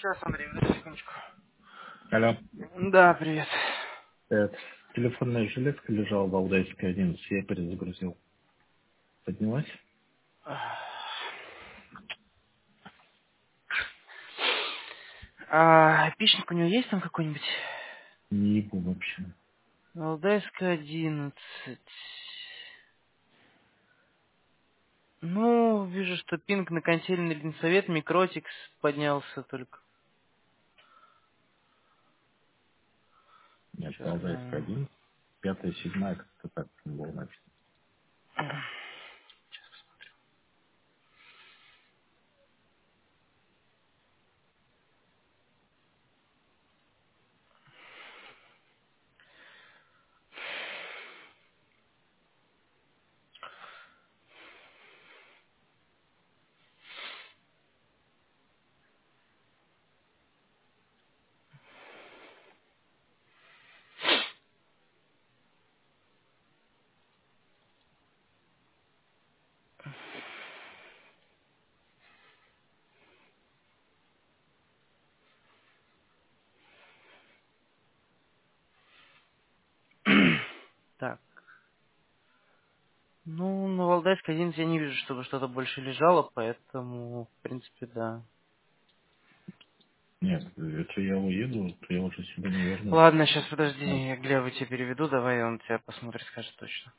Сейчас, Андрей, подожди секундочку. Алло. Да, привет. Это, телефонная железка лежала в Алдайской 11, я перезагрузил. Поднялась? А опишник у него есть там какой-нибудь? Не ебу вообще. Валдайская 11. Ну, вижу, что пинг на консельный линсовет, микротикс поднялся только. Нет, Сейчас Алдайская гляну. 11, пятая, седьмая, как-то так там было написано. Так. Ну, на Валдайской 11 я не вижу, чтобы что-то больше лежало, поэтому, в принципе, да. Нет, если я уеду, то я уже сюда не вернусь. Ладно, сейчас подожди, Вот. я Глебу тебе переведу, давай он тебя посмотрит, скажет точно.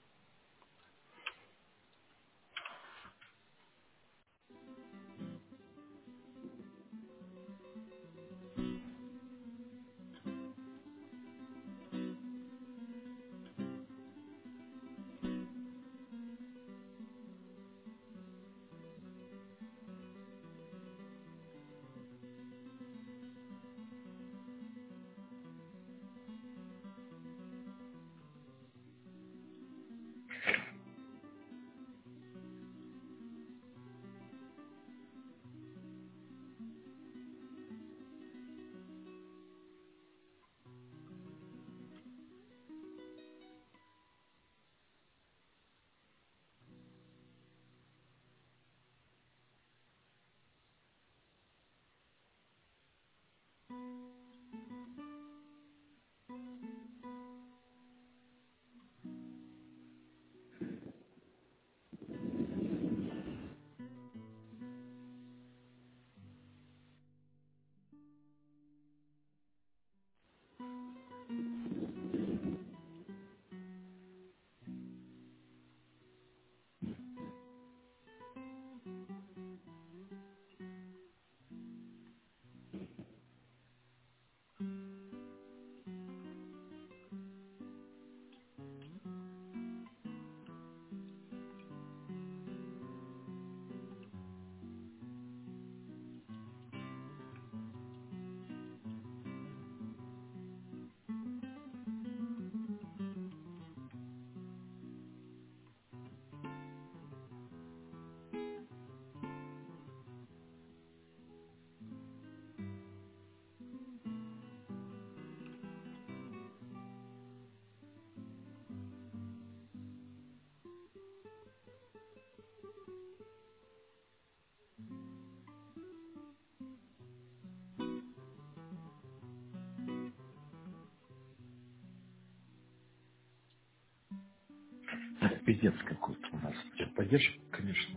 Пиздец какой-то у нас. Поддержка, конечно.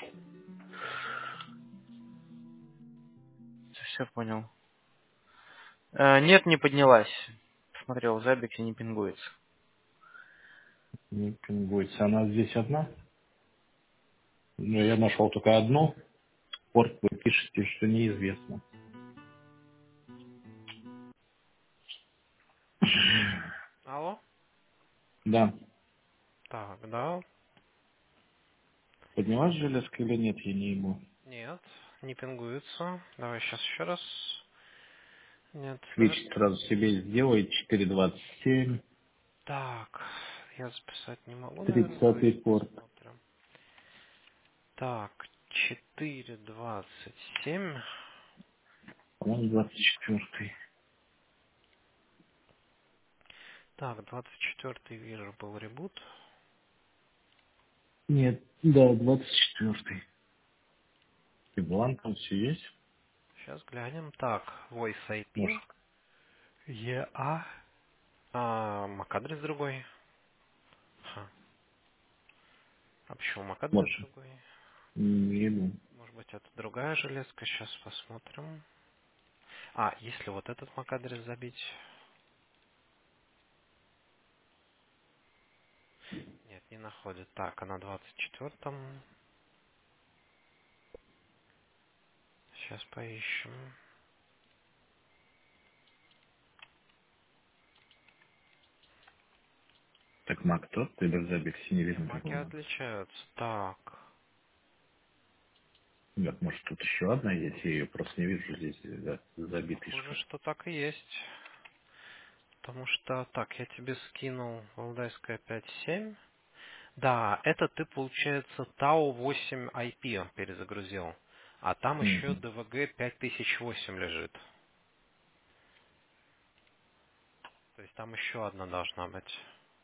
Все понял. Нет, не поднялась. Смотрел в Забиксе, не пингуется. Не пингуется. Она здесь одна. Но я нашел только одну. Порт вы пишете, что неизвестно. Алло? Да. Так, да. Поднялась железка или нет, я не ему. Нет, не пингуется. Давай сейчас еще раз. Нет, да. Свич сразу себе сделай 4.27. Так, я записать не могу, наверное. Давай 30 порт. посмотрим. Так, 4.27. По-моему, 24. Так, 24 вижу, был ребут. Нет, да, 24. И бланк там все есть. Сейчас глянем. Так, voice IP. Может, EA. MAC-адрес другой. Ха. А почему MAC-адрес может, другой? не думаю. Может быть, это другая железка. Сейчас посмотрим. Если вот этот MAC-адрес забить. Нет, не находит. Так, а на 24-м. Сейчас поищем. Так Мак тот, ты без записи не Не, видно маки такого. отличаются. Так. Так, может, тут еще одна есть, я ее просто не вижу здесь, да, забитый Похоже, шкаф. что так и есть. Потому что, так, я тебе скинул валдайская 5.7. Да, это ты, получается, Tau 8 IP перезагрузил. А там еще Угу. DVG 5008 лежит. То есть там еще одна должна быть.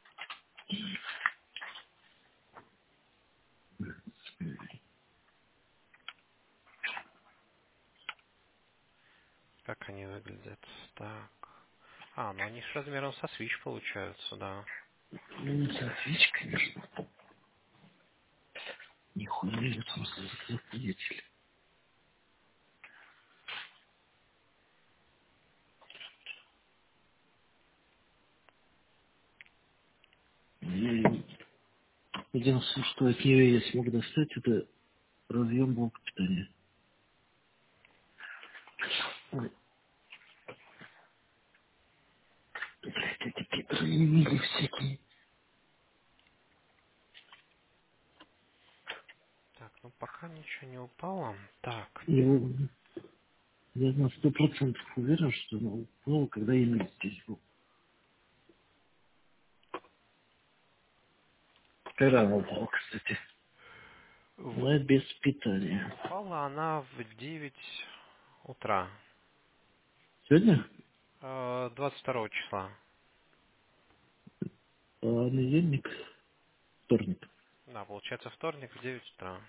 Как они выглядят? Так. Ну они с размером со Switch получаются, да. Ну, не совсем, конечно. Нихуя там свидетель. Единственное, что от нее я смог достать, это разъем блока питания. Ой, блядь, эти пидоры всякие. Так, ну пока ничего не упало. Так. Я на 100% уверен, что она упала, когда я здесь был. Когда она упала, кстати? Она без питания. Упала она в 9 утра. Сегодня? 22 числа. Понедельник, вторник. Да, получается вторник в 9 утра.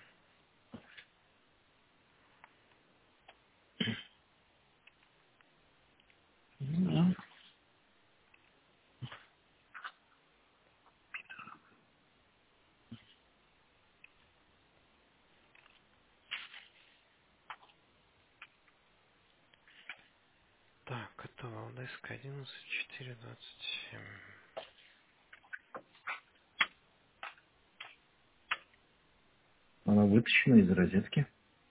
Ну, да. Так, это Валдайская 11.4.27. Она вытащена из розетки.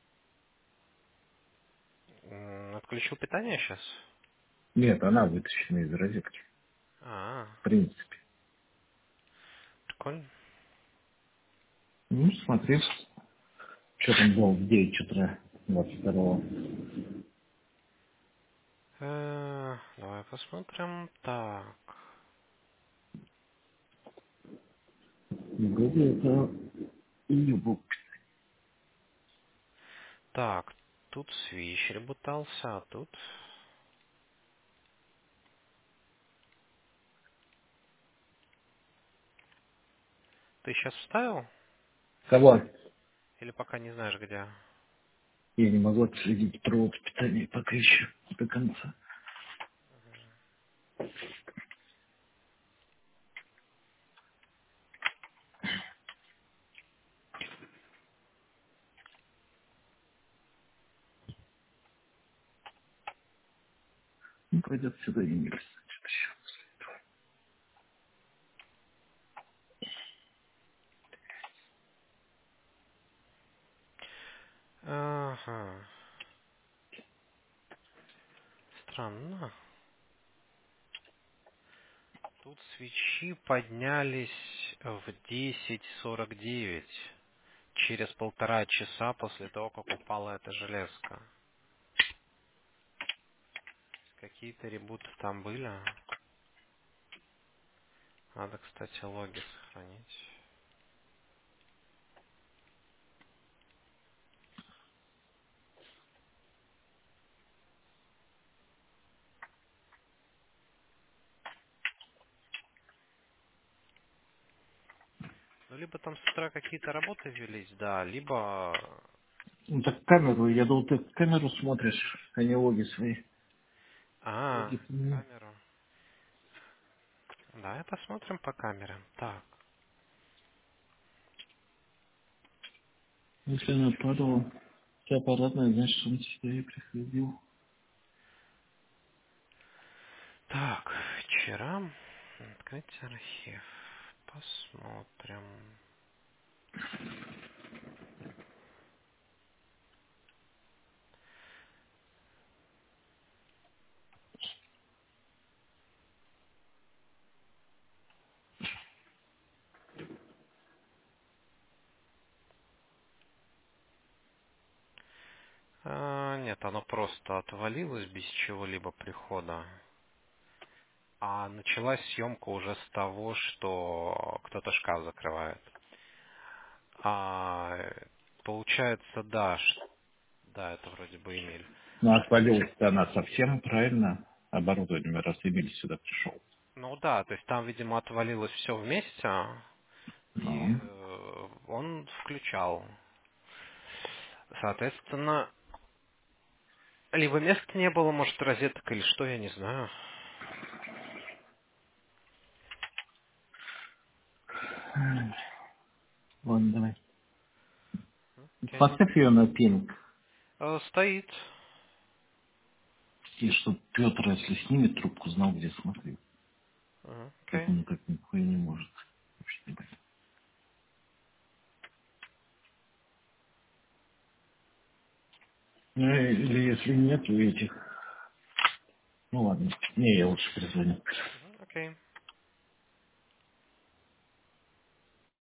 Отключил питание сейчас? Нет, она вытащена из розетки. А, В принципе. прикольно. Ну, смотри, что там было в 9 утра 22-го. Давай посмотрим. Так. Вроде это ее был. Так, тут свищ ребутался, а тут... Ты сейчас вставил? Кого? Или пока не знаешь где? Я не могу отследить провод питания пока еще до конца. Ну, пойдет сюда и не что-то еще. Ага. Странно. Тут свечи поднялись в 10:49 через 1,5 часа после того, как упала эта железка. Какие-то ребуты там были. Надо, кстати, логи сохранить. Ну, либо там с утра какие-то работы велись, да, либо Ну так камеру, я думал, ты камеру смотришь, а не логи свои. А, Логи свои. камеру. Давай посмотрим по камерам. Так. Если она падала, ты аппаратная, значит, он сюда и приходил. Так, вчера. Открыть архив. Посмотрим. Нет, оно просто отвалилось без чего-либо прихода. А началась съемка уже с того, что кто-то шкаф закрывает. А, получается, да, да, это вроде бы Эмиль. Ну, отвалилась-то она совсем правильно. Оборудование, раз Эмиль сюда пришел. Ну да, то есть там, видимо, отвалилось все вместе, и Ну, он включал. Соответственно, либо места не было, может, розеток или что, я не знаю. ладно, давай. Окей. Поставь ее на пинг. Стоит. И чтоб Петр, если снимет трубку, знал, где смотреть. Так Окей. он так нихуя не может. Вообще не понятно. Ну, или если нет этих... Ну ладно. Не, я лучше перезвоню. Окей.